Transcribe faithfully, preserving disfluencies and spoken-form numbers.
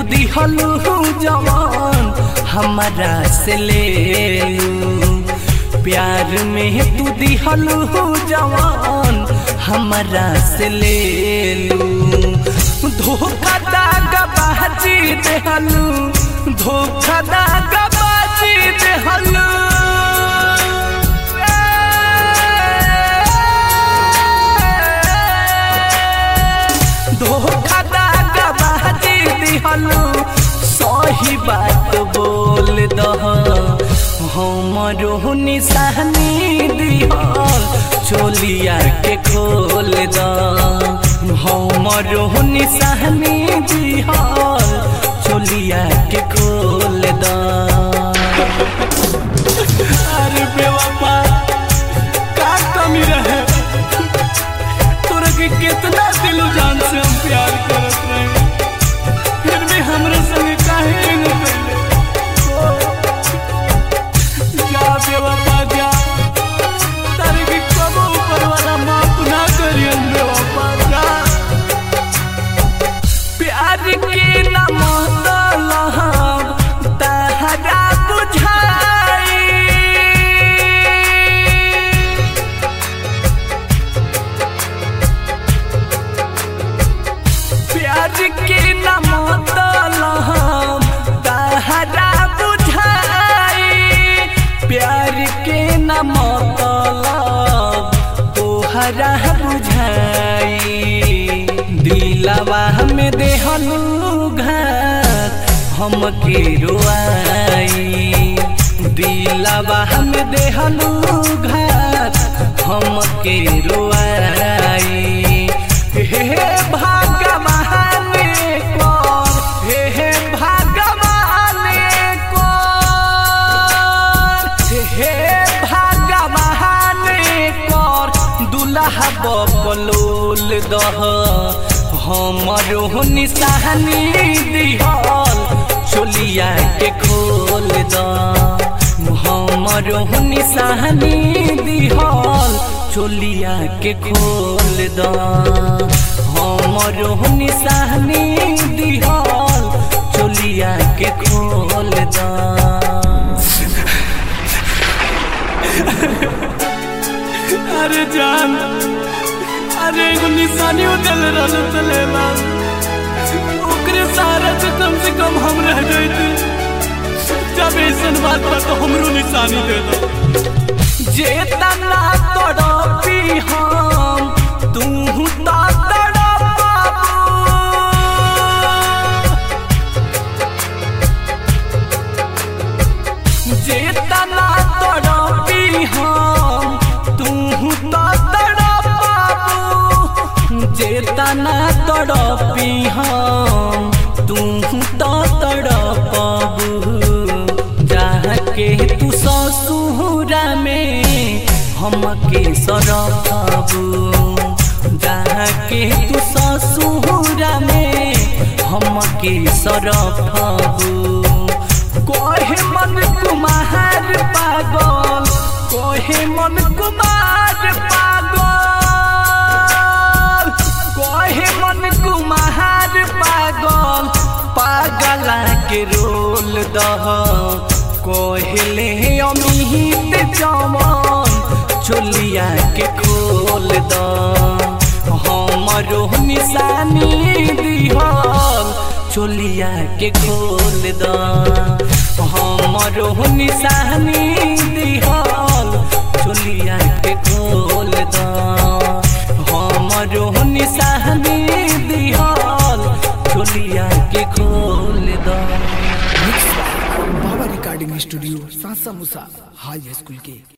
दिहलू जवान हमारा से ले लू, प्यार में तू दिहलू जवान हमारा से ले लू। धोखा दागा बाजी देहलू, धोखा दागा बाजी देहलू। धोखा दागा बाजी दिहलू, सही बात बोल दह हमरो निशानी दिहल, चोलिया के खोल द हमरो निशानी दिहल, चोलिया के खोल द। अरे बेवफा का कमी रहे तोरा के कितना दिलो जान से हम प्यार करत रहे, फिर भी हमरा संग काहे न पहले। जा बेवफा जा, तारे के कबो ऊपर वाला माफ ना करियन बेवफा जा। प्यार के ना मतलब तहरा बुझाई, प्यार के ना मतलब तहरा बुझाई, प्यार के ना मतलब तोहरा बुझाई। दिलवा में देहलू घात हमके रोआई, दिलवा में देहलू घात हमके रोआई। हे भगवान कौन, हे भगवान कौन, हे भगवान कौन दुल्हा बकलोल दह हमरो निशानी दिहल, चोलिया के खोल द हमरो निशानी दिहल, चोलिया के खोल द हमरो निशानी दिहल, चोलिया के खोल द। अरे जान, अरे एगो निशानी उदल रहल चलेला, ओकरे सहारा से कम से कम हम रह जाते। जब ऐसन बात बा तो हमरो निशानी दे दो। जेतना तड़पी हम तू ता तड़पाबू, जेतना तड़पी हम तू ता तड़पाबू, जेतना तड़पी हम तू ता तड़पाबू। जाके तू ससुरा में हमके सरफाबू, जाके तू ससुरा में हमके सरफाबू। कोहे मन कुमार पागल, कोहे मन कुमार पागल, कोहे मन कुमार पागल, पागला के रोल दह कोहले अमित जवान, चोलिया के खोल द हमरो निशानी दिहल, चोलिया के खोल द हमरो निशानी दिहल, चोलिया के खोल द हमरो निशानी दिहल, चोलिया के खोल द। बाबा रिकॉर्डिंग स्टूडियो सासा मुसा हाई स्कूल के